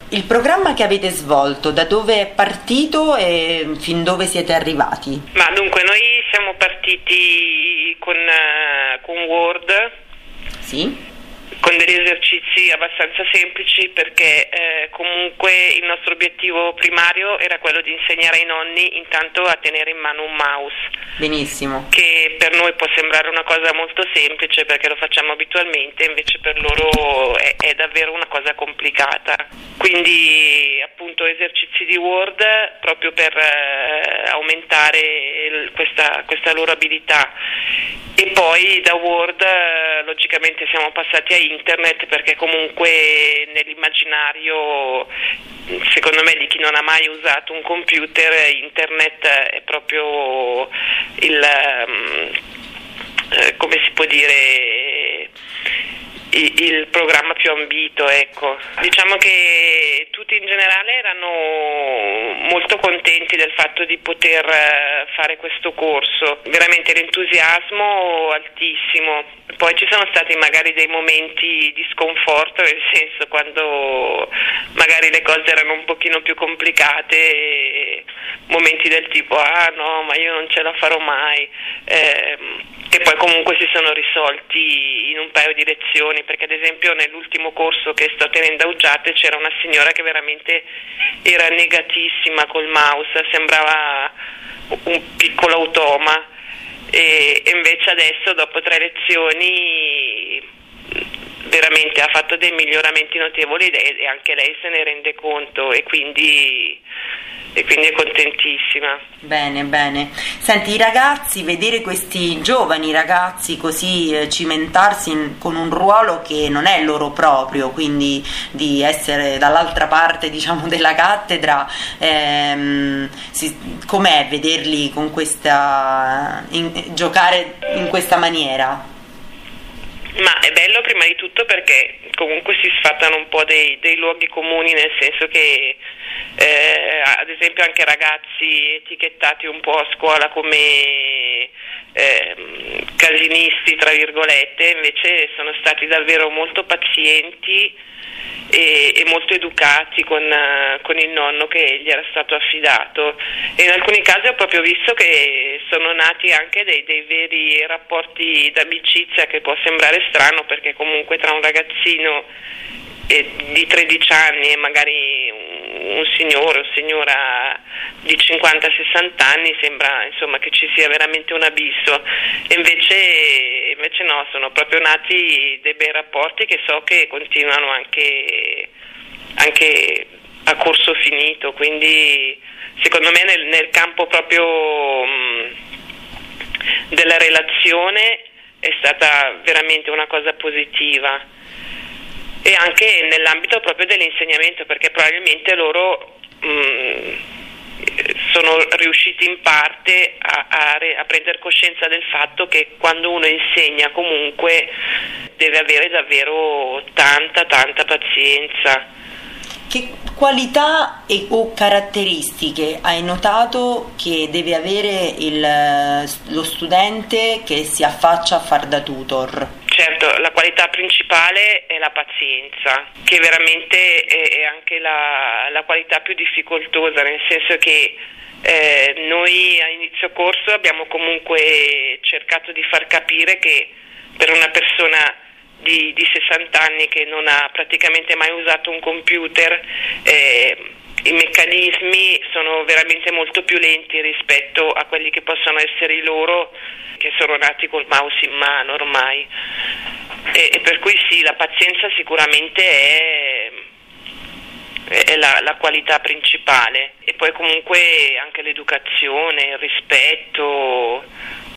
Il programma che avete svolto, da dove è partito e fin dove siete arrivati? Ma dunque, noi siamo partiti con Word. Sì. Con degli esercizi abbastanza semplici perché comunque il nostro obiettivo primario era quello di insegnare ai nonni intanto a tenere in mano un mouse. Benissimo. Che per noi può sembrare una cosa molto semplice perché lo facciamo abitualmente, invece per loro è davvero una cosa complicata. Quindi appunto esercizi di Word proprio per aumentare questa loro abilità. E poi da Word logicamente siamo passati a Internet perché comunque nell'immaginario, secondo me, di chi non ha mai usato un computer, Internet è proprio come si può dire, il programma più ambito, ecco. Diciamo che tutti in generale erano molto contenti del fatto di poter fare questo corso, veramente l'entusiasmo altissimo. Poi ci sono stati magari dei momenti di sconforto, nel senso quando magari le cose erano un pochino più complicate, momenti del tipo no, ma io non ce la farò mai, che poi comunque si sono risolti in un paio di lezioni, perché ad esempio nell'ultimo corso che sto tenendo a Uggiate c'era una signora che veramente era negatissima col mouse, sembrava un piccolo automa. E invece adesso dopo 3 lezioni veramente ha fatto dei miglioramenti notevoli e anche lei se ne rende conto e quindi è contentissima. Bene, bene. Senti, i ragazzi, vedere questi giovani ragazzi così cimentarsi con un ruolo che non è loro proprio, quindi di essere dall'altra parte, diciamo, della cattedra, com'è vederli con giocare in questa maniera? Ma è bello prima di tutto perché comunque si sfatano un po' dei luoghi comuni, nel senso che ad esempio anche ragazzi etichettati un po' a scuola come casinisti tra virgolette, invece sono stati davvero molto pazienti e molto educati con il nonno che gli era stato affidato, e in alcuni casi ho proprio visto che sono nati anche dei veri rapporti d'amicizia, che può sembrare strano perché comunque tra un ragazzino di 13 anni e magari un signore o signora di 50-60 anni sembra insomma che ci sia veramente un abisso, e invece no, sono proprio nati dei bei rapporti che so che continuano anche a corso finito, quindi secondo me nel campo proprio della relazione è stata veramente una cosa positiva, e anche nell'ambito proprio dell'insegnamento, perché probabilmente loro sono riusciti in parte a prendere coscienza del fatto che quando uno insegna comunque deve avere davvero tanta pazienza. Che qualità o caratteristiche hai notato che deve avere lo studente che si affaccia a far da tutor? Certo, la qualità principale è la pazienza, che veramente è anche la qualità più difficoltosa, nel senso che noi a inizio corso abbiamo comunque cercato di far capire che per una persona di 60 anni che non ha praticamente mai usato un computer, i meccanismi sono veramente molto più lenti rispetto a quelli che possono essere i loro, che sono nati col mouse in mano ormai, e per cui sì, la pazienza sicuramente è la qualità principale, e poi comunque anche l'educazione, il rispetto,